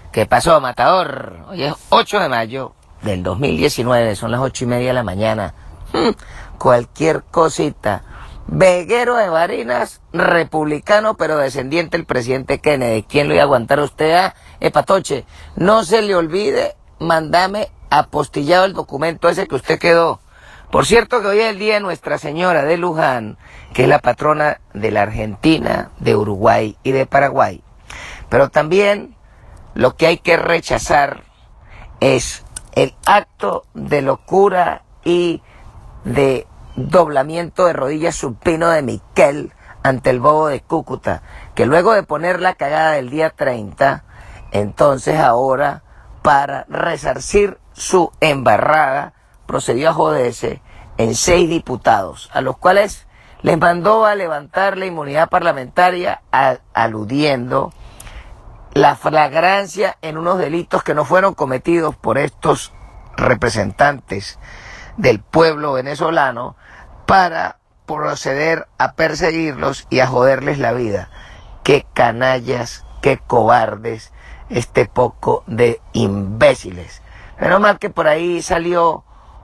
¿Qué pasó, matador? Hoy es 8 de mayo del 2019, son las 8:30 de la mañana. Cualquier cosita. Veguero de Barinas, republicano, pero descendiente del presidente Kennedy. ¿Quién lo iba a aguantar a usted? Patoche, no se le olvide, mandame apostillado el documento ese que usted quedó. Por cierto que hoy es el día de Nuestra Señora de Luján, que es la patrona de la Argentina, de Uruguay y de Paraguay. Pero también lo que hay que rechazar es el acto de locura y de doblamiento de rodillas supino de Miquel ante el bobo de Cúcuta, que luego de poner la cagada del día 30, entonces ahora, para resarcir su embarrada, procedió a joderse en 6 diputados, a los cuales les mandó a levantar la inmunidad parlamentaria aludiendo la flagrancia en unos delitos que no fueron cometidos por estos representantes del pueblo venezolano, para proceder a perseguirlos y a joderles la vida. Qué canallas, qué cobardes, este poco de imbéciles. Menos mal que por ahí salió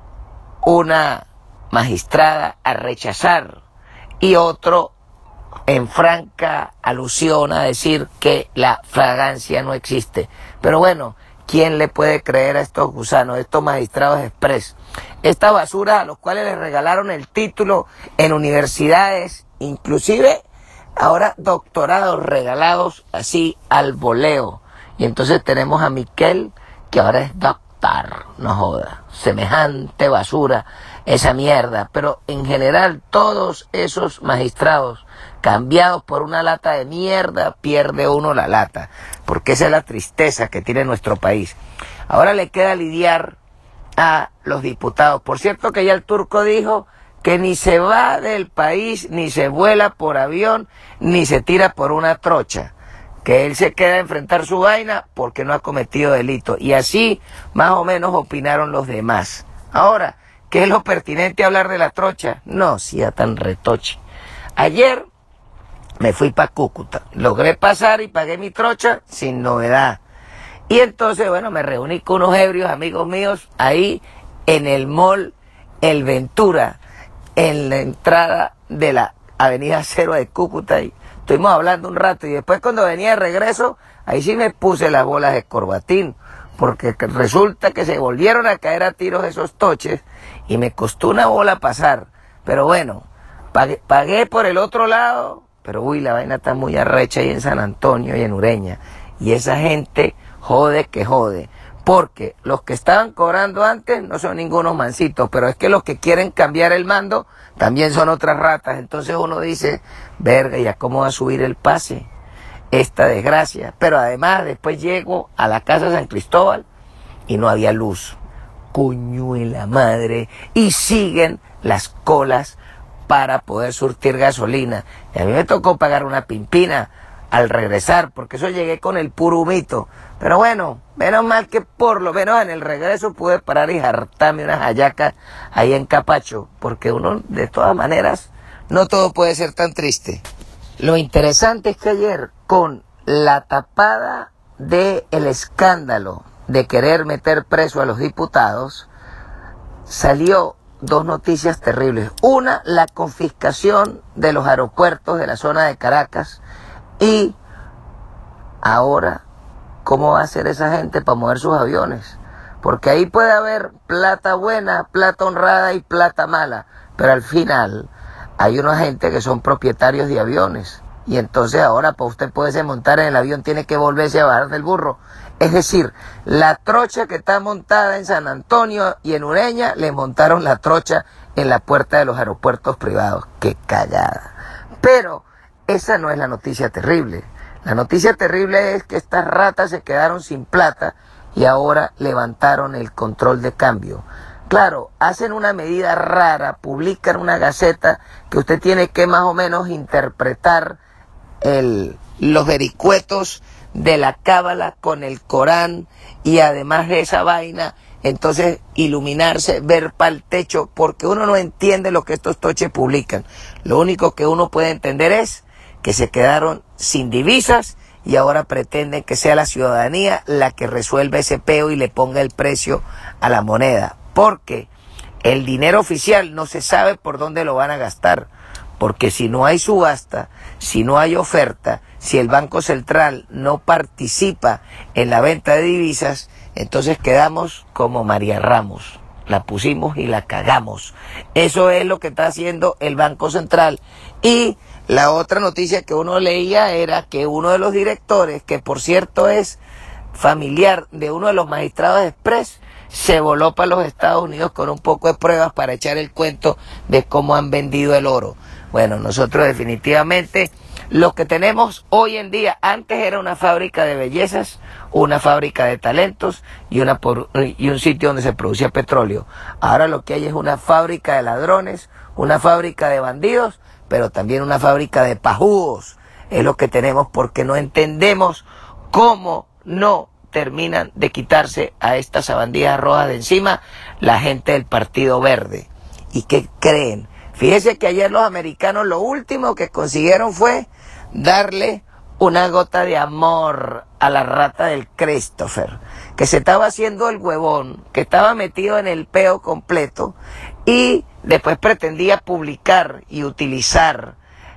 una magistrada a rechazar y otro en franca alusión a decir que la flagrancia no existe. Pero bueno, ¿quién le puede creer a estos gusanos, estos magistrados express? Esta basura a los cuales les regalaron el título en universidades, inclusive ahora doctorados regalados así al voleo. Y entonces tenemos a Miquel, que ahora es doctor, no joda, semejante basura, esa mierda. Pero en general todos esos magistrados cambiados por una lata de mierda, pierde uno la lata, porque esa es la tristeza que tiene nuestro país. Ahora le queda lidiar a los diputados. Por cierto que ya el turco dijo que ni se va del país, ni se vuela por avión, ni se tira por una trocha, que él se queda a enfrentar su vaina porque no ha cometido delito. Y así más o menos opinaron los demás. Ahora, ¿qué es lo pertinente hablar de la trocha? No sea tan retoche. Ayer me fui para Cúcuta, logré pasar y pagué mi trocha sin novedad. Y entonces, bueno, me reuní con unos ebrios amigos míos ahí en el mall El Ventura, en la entrada de la avenida Cero de Cúcuta. Y estuvimos hablando un rato y después cuando venía de regreso, ahí sí me puse las bolas de corbatín, porque resulta que se volvieron a caer a tiros esos toches y me costó una bola pasar. Pero bueno, pagué por el otro lado, pero uy, la vaina está muy arrecha ahí en San Antonio y en Ureña. Y esa gente jode que jode, porque los que estaban cobrando antes no son ningunos mancitos, pero es que los que quieren cambiar el mando también son otras ratas. Entonces uno dice, verga, ¿y a cómo va a subir el pase esta desgracia? Pero además después llego a la casa de San Cristóbal y no había luz. Coño de la madre. Y siguen las colas para poder surtir gasolina. Y a mí me tocó pagar una pimpina al regresar, porque eso llegué con el puro humito. Pero bueno, menos mal que por lo menos en el regreso pude parar y hartarme unas hallacas ahí en Capacho, porque uno, de todas maneras, no todo puede ser tan triste. Lo interesante es que ayer, con la tapada del escándalo de querer meter preso a los diputados, salió 2 noticias terribles. Una, la confiscación de los aeropuertos de la zona de Caracas. Y ahora, ¿cómo va a hacer esa gente para mover sus aviones? Porque ahí puede haber plata buena, plata honrada y plata mala, pero al final hay una gente que son propietarios de aviones. Y entonces ahora para usted poderse montar en el avión tiene que volverse a bajar del burro. Es decir, la trocha que está montada en San Antonio y en Ureña, le montaron la trocha en la puerta de los aeropuertos privados. ¡Qué cagada! Pero esa no es la noticia terrible. La noticia terrible es que estas ratas se quedaron sin plata y ahora levantaron el control de cambio. Claro, hacen una medida rara, publican una gaceta que usted tiene que más o menos interpretar los vericuetos de la cábala con el Corán y además de esa vaina, entonces iluminarse, ver para el techo, porque uno no entiende lo que estos toches publican. Lo único que uno puede entender es que se quedaron sin divisas y ahora pretenden que sea la ciudadanía la que resuelva ese peo y le ponga el precio a la moneda. Porque el dinero oficial no se sabe por dónde lo van a gastar. Porque si no hay subasta, si no hay oferta, si el Banco Central no participa en la venta de divisas, entonces quedamos como María Ramos. La pusimos y la cagamos. Eso es lo que está haciendo el Banco Central. Y la otra noticia que uno leía era que uno de los directores, que por cierto es familiar de uno de los magistrados de Express, se voló para los Estados Unidos con un poco de pruebas para echar el cuento de cómo han vendido el oro. Bueno, nosotros definitivamente lo que tenemos hoy en día, antes era una fábrica de bellezas, una fábrica de talentos y un sitio donde se producía petróleo. Ahora lo que hay es una fábrica de ladrones, una fábrica de bandidos, pero también una fábrica de pajúos. Es lo que tenemos porque no entendemos cómo no terminan de quitarse a estas sabandijas rojas de encima la gente del Partido Verde. ¿Y qué creen? Fíjense que ayer los americanos lo último que consiguieron fue darle una gota de amor a la rata del Christopher, que se estaba haciendo el huevón, que estaba metido en el peo completo y después pretendía publicar y utilizar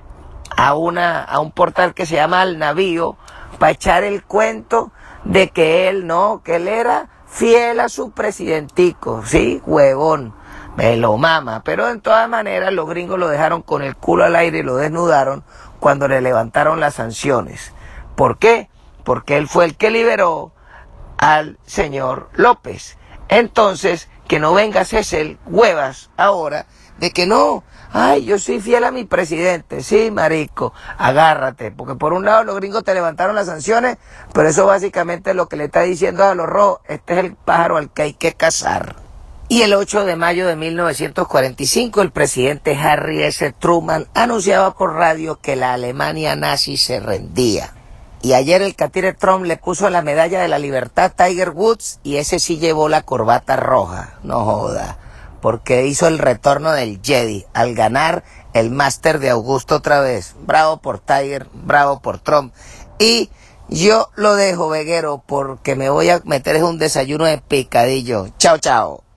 a un portal que se llama Al Navío para echar el cuento de que él era fiel a su presidentico, sí, huevón, me lo mama, pero de todas maneras los gringos lo dejaron con el culo al aire y lo desnudaron cuando le levantaron las sanciones. ¿Por qué? Porque él fue el que liberó al señor López. Entonces, que no venga César Huevas ahora de que no, ay, yo soy fiel a mi presidente. Sí, marico, agárrate, porque por un lado los gringos te levantaron las sanciones, pero eso básicamente es lo que le está diciendo a los rojos, este es el pájaro al que hay que cazar. Y el 8 de mayo de 1945, el presidente Harry S. Truman anunciaba por radio que la Alemania nazi se rendía. Y ayer el catire Trump le puso la medalla de la libertad a Tiger Woods y ese sí llevó la corbata roja, no joda, porque hizo el retorno del Jedi al ganar el Máster de Augusto otra vez. Bravo por Tiger, bravo por Trump. Y yo lo dejo, veguero, porque me voy a meter en un desayuno de picadillo. Chao, chao.